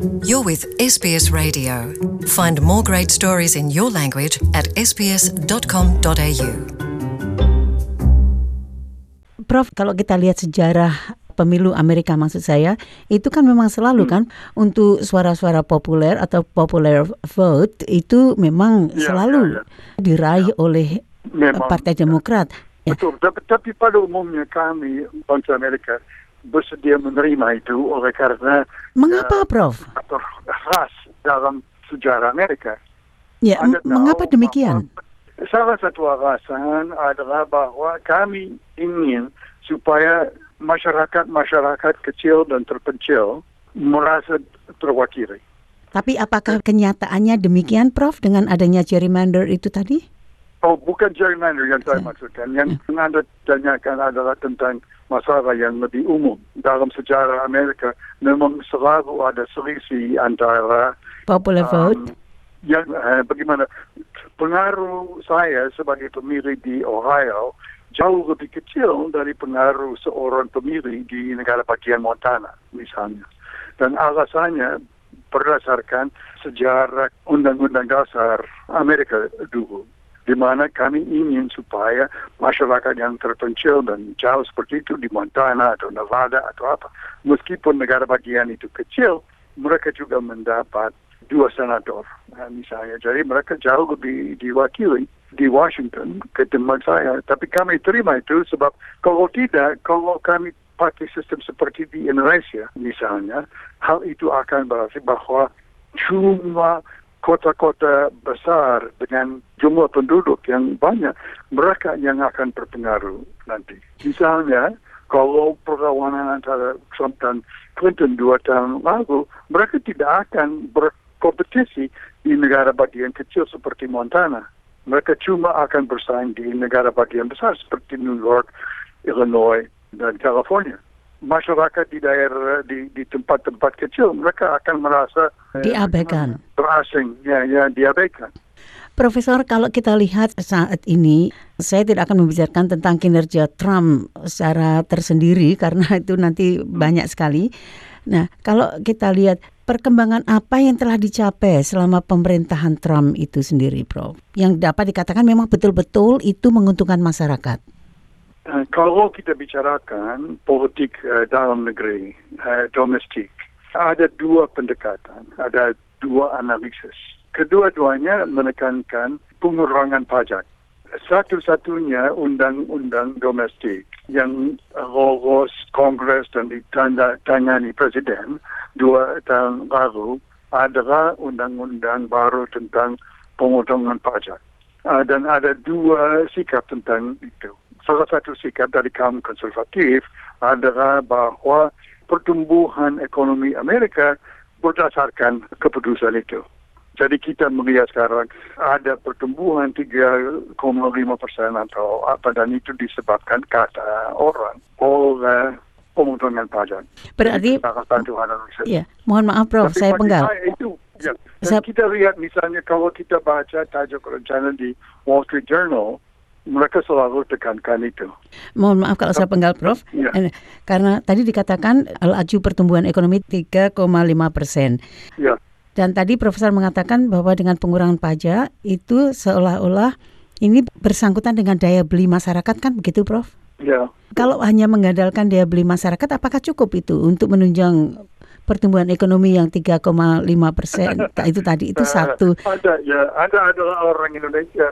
You're with SBS Radio. Find more great stories in your language at sbs.com.au. Prof, kalau kita lihat sejarah pemilu Amerika maksud saya, itu kan memang selalu kan untuk suara-suara populer atau popular vote itu memang selalu diraih oleh Partai Demokrat. Betul, tapi pada umumnya kami, bangsa Amerika, bersedia menerima itu oleh karena mengapa, Prof? Faktor ras dalam sejarah Amerika. Ya, mengapa demikian? Salah satu alasan adalah bahwa kami ingin supaya masyarakat kecil dan terpencil merasa terwakili. Tapi apakah kenyataannya demikian, Prof, dengan adanya gerrymander itu tadi? Oh, bukan gerrymander yang saya maksudkan. Yang Anda tanyakan adalah tentang masalah yang lebih umum. Dalam sejarah Amerika, memang selalu ada selisih antara popular vote. Bagaimana pengaruh saya sebagai pemilih di Ohio jauh lebih kecil dari pengaruh seorang pemilih di negara bagian Montana, misalnya. Dan alasannya berdasarkan sejarah Undang-Undang Dasar Amerika dulu, di mana kami ingin supaya masyarakat yang terpencil dan jauh seperti itu di Montana atau Nevada atau apa, meskipun negara bagian itu kecil, mereka juga mendapat 2 senator, misalnya. Jadi mereka jauh lebih diwakili di Washington ketimbang saya. Tapi kami terima itu sebab kalau kami pakai sistem seperti di Indonesia, misalnya, hal itu akan berarti bahwa cuma kota-kota besar dengan jumlah penduduk yang banyak, mereka yang akan berpengaruh nanti. Misalnya, kalau perlawanan antara Trump dan Clinton 2 tahun lalu, mereka tidak akan berkompetisi di negara bagian kecil seperti Montana. Mereka cuma akan bersaing di negara bagian besar seperti New York, Illinois, dan California. Masyarakat di daerah di tempat-tempat kecil mereka akan merasa diabaikan, terasing, diabaikan. Profesor, kalau kita lihat saat ini, saya tidak akan membicarakan tentang kinerja Trump secara tersendiri karena itu nanti banyak sekali. Nah, kalau kita lihat perkembangan apa yang telah dicapai selama pemerintahan Trump itu sendiri, Prof, yang dapat dikatakan memang betul-betul itu menguntungkan masyarakat. Kalau kita bicarakan politik dalam negeri, domestik, ada 2 pendekatan, ada 2 analisis. Kedua-duanya menekankan pengurangan pajak. Satu-satunya undang-undang domestik yang lolos Kongres dan ditandai Presiden 2 tahun lalu adalah undang-undang baru tentang pemotongan pajak. Dan ada 2 sikap tentang itu. Salah satu sikap dari kaum konservatif adalah bahwa pertumbuhan ekonomi Amerika berdasarkan keputusan itu. Jadi kita melihat sekarang ada pertumbuhan 3,5% atau apa, dan itu disebabkan kata orang oleh pemotongan pajak. Berarti, ya, mohon maaf Prof, saya penggal. Kita lihat misalnya kalau kita baca tajuk rencana di Wall Street Journal, mereka selalu tekankan itu. Mohon maaf kalau saya penggal, Prof. Ya. Karena tadi dikatakan laju pertumbuhan ekonomi 3,5%. Ya. Dan tadi Profesor mengatakan bahwa dengan pengurangan pajak itu seolah-olah ini bersangkutan dengan daya beli masyarakat, kan begitu, Prof? Ya. Kalau hanya mengandalkan daya beli masyarakat, apakah cukup itu untuk menunjang pertumbuhan ekonomi yang 3,5%? Itu tadi itu satu. Anda adalah orang Indonesia.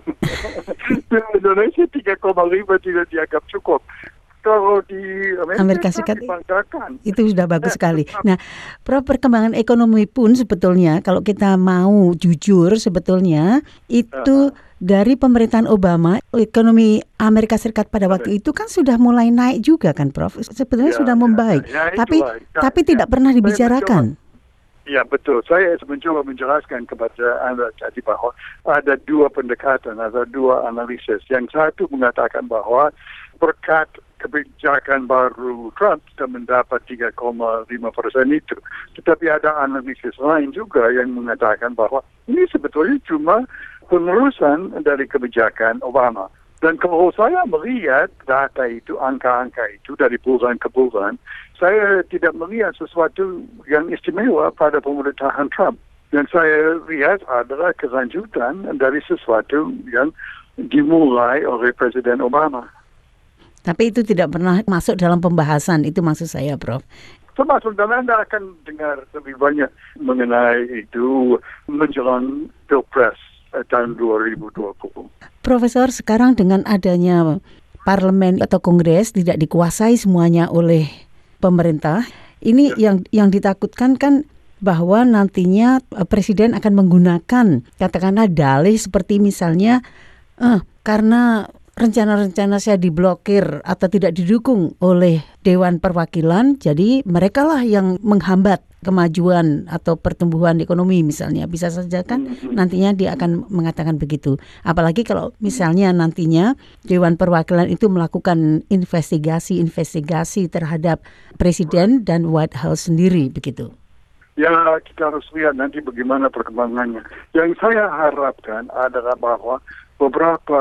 Indonesia 3,5 tidak dianggap cukup. Kalau di Amerika Serikat itu sudah bagus sekali. Nah, Prof, perkembangan ekonomi pun sebetulnya kalau kita mau jujur sebetulnya itu dari pemerintahan Obama, ekonomi Amerika Serikat pada waktu itu kan sudah mulai naik juga kan, Prof. Sebetulnya sudah membaik. Tapi tidak pernah dibicarakan. Ya, betul. Saya mencoba menjelaskan kepada Anda tadi bahwa ada 2 pendekatan, ada 2 analisis. Yang satu mengatakan bahwa berkat kebijakan baru Trump kita mendapat 3,5% itu. Tetapi ada analisis lain juga yang mengatakan bahwa ini sebetulnya cuma penerusan dari kebijakan Obama. Dan kalau saya melihat data itu, angka-angka itu dari bulan ke bulan, saya tidak melihat sesuatu yang istimewa pada pemerintahan Trump. Dan saya lihat adalah kelanjutan dari sesuatu yang dimulai oleh Presiden Obama. Tapi itu tidak pernah masuk dalam pembahasan, itu maksud saya, Prof. Termasuk dan Anda akan dengar lebih banyak mengenai itu menjelang Pilpres tahun 2020. Profesor, sekarang dengan adanya parlemen atau kongres tidak dikuasai semuanya oleh pemerintah, ini yang ditakutkan kan bahwa nantinya presiden akan menggunakan katakanlah dalih seperti misalnya karena rencana-rencana saya diblokir atau tidak didukung oleh Dewan Perwakilan, jadi merekalah yang menghambat kemajuan atau pertumbuhan ekonomi misalnya. Bisa saja kan nantinya dia akan mengatakan begitu. Apalagi kalau misalnya nantinya Dewan Perwakilan itu melakukan investigasi terhadap Presiden dan White House sendiri begitu. Ya, kita harus lihat nanti bagaimana perkembangannya. Yang saya harapkan adalah bahwa beberapa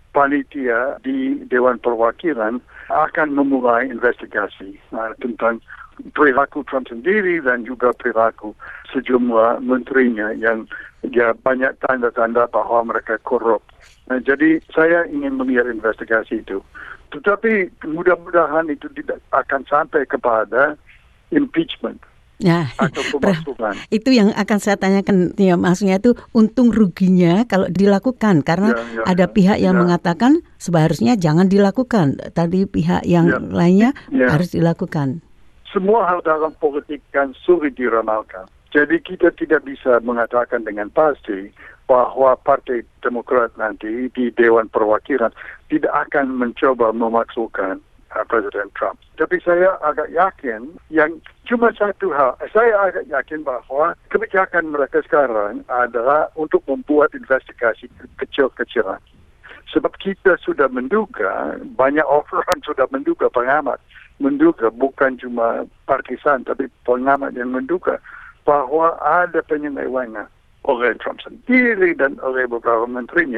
panitia di Dewan Perwakilan akan memulai investigasi tentang perilaku Trump sendiri dan juga perilaku sejumlah menterinya yang banyak tanda-tanda bahwa mereka korup. Jadi saya ingin melihat investigasi itu. Tetapi mudah-mudahan itu tidak akan sampai kepada impeachment. Nah, atau pemasukan. Itu yang akan saya tanyakan, ya, maksudnya itu untung ruginya kalau dilakukan karena ada pihak yang mengatakan seharusnya jangan dilakukan, tadi pihak yang lainnya harus dilakukan. Semua hal dalam politik kan sulit diramalkan. Jadi kita tidak bisa mengatakan dengan pasti bahwa Partai Demokrat nanti di Dewan Perwakilan tidak akan mencoba memasukkan Presiden Trump. Tapi saya agak yakin yang cuma satu hal. Saya agak yakin bahwa kebijakan mereka sekarang adalah untuk membuat investigasi kecil-kecilan. Sebab kita sudah menduga, banyak orang sudah menduga, pengamat menduga, bukan cuma partisan, tapi pengamat yang menduga bahwa ada penyelewengan oleh Trump sendiri dan oleh beberapa menterinya.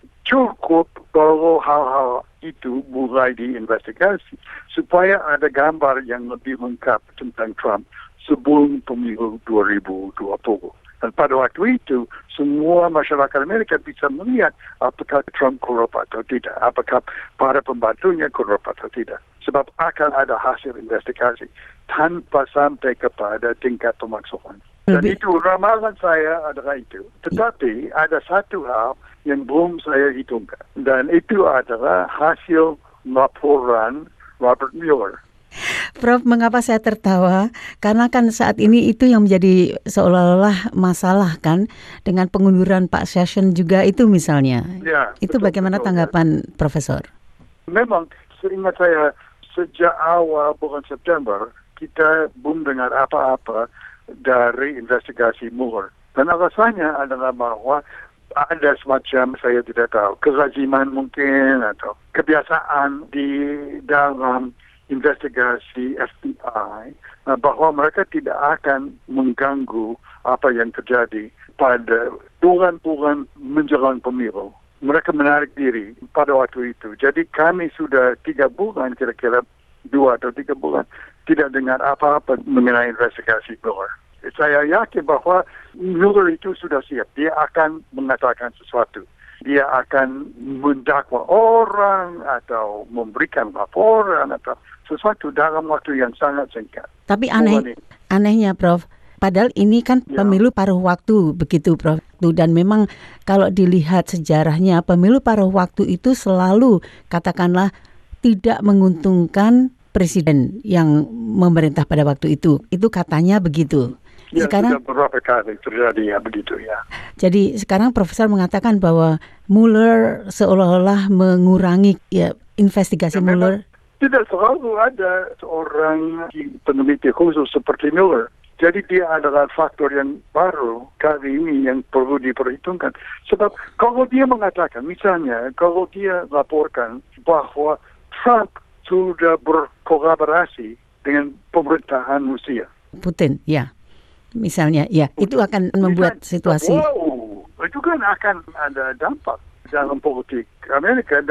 Cukup kalau hal-hal itu mulai diinvestigasi supaya ada gambar yang lebih lengkap tentang Trump sebelum pemilu 2020. Dan pada waktu itu, semua masyarakat Amerika bisa melihat apakah Trump korup atau tidak, apakah para pembantunya korup atau tidak. Sebab akan ada hasil investigasi tanpa sampai kepada tingkat pemaksulan. Dan itu ramalan saya adalah itu. Tetapi ada satu hal yang belum saya hitungkan. Dan itu adalah hasil laporan Robert Mueller. Prof, mengapa saya tertawa? Karena kan saat ini itu yang menjadi seolah-olah masalah kan dengan pengunduran Pak Sessions juga itu misalnya. Ya, itu bagaimana tanggapan Profesor? Memang seingat saya sejak awal bulan September kita belum dengar apa-apa dari investigasi Mueller. Dan alasannya adalah bahwa ada semacam, saya tidak tahu, kelaziman mungkin atau kebiasaan di dalam investigasi FBI bahwa mereka tidak akan mengganggu apa yang terjadi pada bulan-bulan menjelang pemilu. Mereka menarik diri pada waktu itu. Jadi kami sudah 3 bulan, kira-kira 2 atau 3 bulan, tidak dengar apa-apa mengenai investigasi Mueller. Saya yakin bahwa Mueller itu sudah siap. Dia akan mengatakan sesuatu. Dia akan mendakwa orang atau memberikan laporan atau sesuatu dalam waktu yang sangat singkat. Tapi anehnya Prof, padahal ini kan pemilu paruh waktu begitu Prof. Dan memang kalau dilihat sejarahnya pemilu paruh waktu itu selalu katakanlah tidak menguntungkan presiden yang memerintah pada waktu itu. Itu katanya begitu. Ya, sekarang sudah beberapa kali terjadi ya begitu ya. Jadi sekarang Profesor mengatakan bahwa Mueller seolah-olah mengurangi investigasi Mueller. Tidak selalu ada seorang peneliti khusus seperti Mueller. Jadi dia adalah faktor yang baru kali ini yang perlu diperhitungkan. Sebab kalau dia mengatakan, misalnya kalau dia laporkan bahwa Trump sudah berkolaborasi dengan pemerintahan Rusia. Putin, ya. Misalnya, ya, itu akan membuat situasi. Wow, itu kan akan ada dampak dalam politik Amerika dan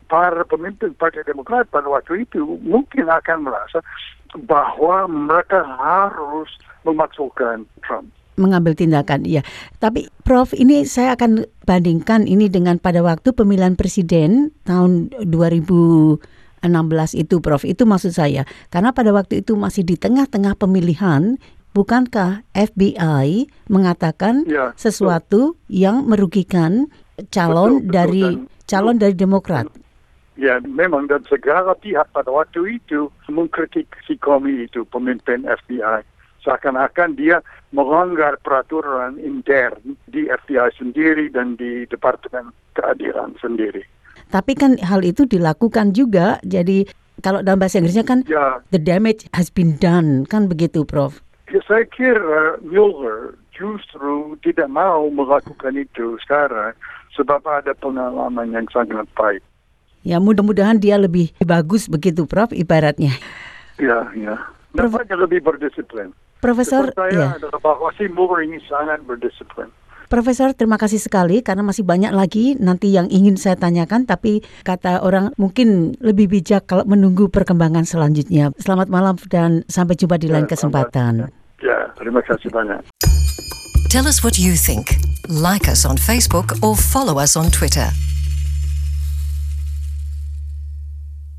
para pemimpin Partai Demokrat pada waktu itu mungkin akan merasa bahwa mereka harus memakzulkan Trump. Mengambil tindakan, iya. Tapi Prof, ini saya akan bandingkan ini dengan pada waktu pemilihan presiden tahun 2016 itu, Prof. Itu maksud saya. Karena pada waktu itu masih di tengah-tengah pemilihan, bukankah FBI mengatakan sesuatu yang merugikan calon dari Demokrat? Ya, memang, dan segala pihak pada waktu itu mengkritik si Comey itu, pemimpin FBI. Seakan-akan dia melanggar peraturan intern di FBI sendiri dan di Departemen Keadilan sendiri. Tapi kan hal itu dilakukan juga, jadi kalau dalam bahasa Inggrisnya kan the damage has been done, kan begitu, Prof? Ya, saya kira Mueller justru tidak mau melakukan itu sekarang sebab ada pengalaman yang sangat baik. Ya, mudah-mudahan dia lebih bagus begitu, Prof, ibaratnya. Ya. Nampaknya lebih berdisiplin. Profesor, saya adalah bahwa si Mueller ini sangat berdisiplin. Profesor, terima kasih sekali karena masih banyak lagi nanti yang ingin saya tanyakan, tapi kata orang mungkin lebih bijak kalau menunggu perkembangan selanjutnya. Selamat malam dan sampai jumpa di lain kesempatan. Ya, terima kasih banyak. Tell us what you think. Like us on Facebook or follow us on Twitter.